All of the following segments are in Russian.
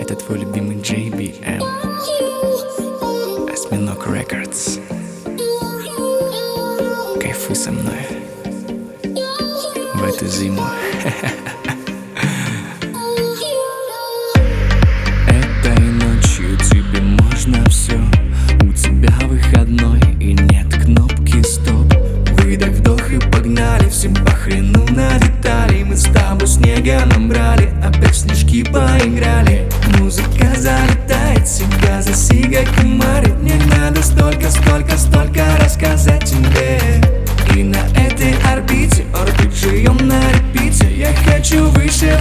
Это твой любимый JBM, Осьминог Records. Кайфуй со мной в эту зиму. Этой ночью тебе можно все. У тебя выходной и нет кнопки стоп. Выдох, вдох и погнали. Всем похрену на детали. Мы с тобой снега набрали, опять в снежки поиграли. Музыка залетает, себя за сигаретку марит. Мне надо столько рассказать тебе. И на этой орбите, орбит живем на репите. Я хочу выше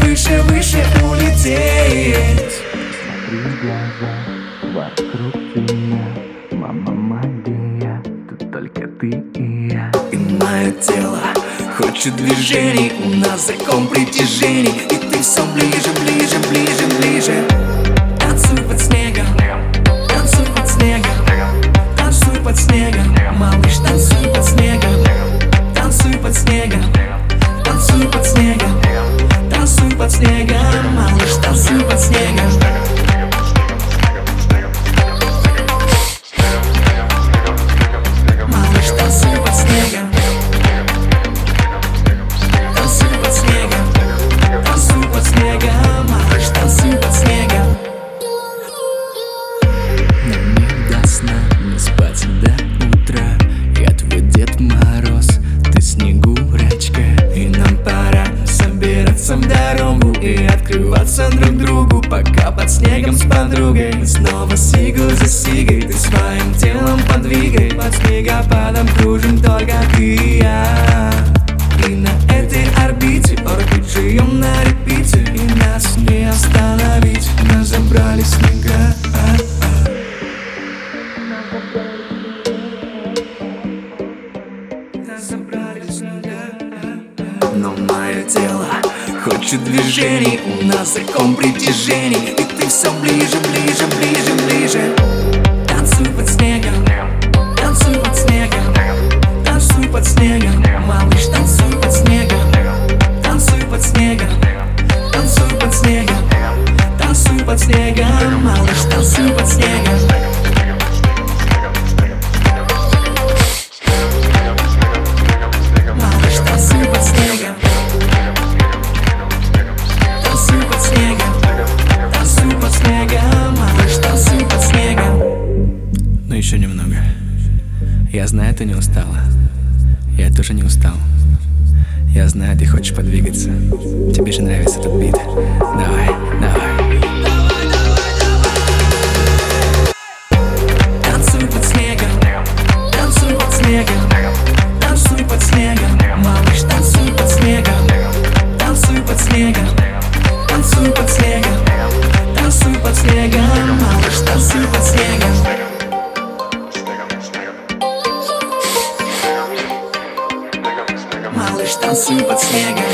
улететь. Смотри в глаза, вокруг тебя. Мама магия, тут только ты и я. И мое тело хочет движений. У нас закон притяжений. И ты все ближе. Танцуй под снегом, танцуй под снегом, танцуй под снегом. Малыш, танцуй под снегом, танцуй под снегом, танцуй под снегом, танцуй под снегом. Малыш, танцуй под снегом. Малыш, танцуй под снегом. Танцуй под снегом, танцуй под снегом. Малыш, танцуй под снегом. Нам не до сна, не спать до утра. Я твой Дед Мороз, ты Снегурочка. И нам пора собираться в дорогу и открываться друг другу, пока под снегом с подругой. Мы снова сигу за сигой, ты своим телом подвигай. Под снегопадом кружим только ты и я. И на этой орбите, орбит живем на репите. И нас не остановить, нас забрали снега. Нас забрали снега. Но мое тело хочет движений. У нас закон притяжений. И ты все ближе. Танцуй под снегом, танцуй под снегом, танцуй под снегом. Малыш, танцуй под снегом, танцуй под снегом, танцуй под снегом, танцуй под снегом. Малыш, танцуй под снегом. Малыш, танцуй под снегом, танцуй под снегом, танцуй под снегом. Малыш, танцуй под снегом. Ну еще немного. Я знаю, ты не устала. Я тоже не устал. Я знаю, ты хочешь подвигаться. Тебе же нравится этот бит. Давай. Танцуй под снегом, танцуй под снегом, танцуй под снегом. Малыш, танцуй под снегом, танцуй под снегом, танцуй под снегом, танцуй под снегом. Малыш, танцуй под снегом. Малыш, танцуй под снегом,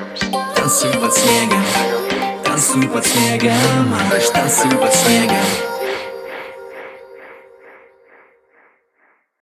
танцуй под снегом, танцуй под снегом. Малыш, танцуй под снегом.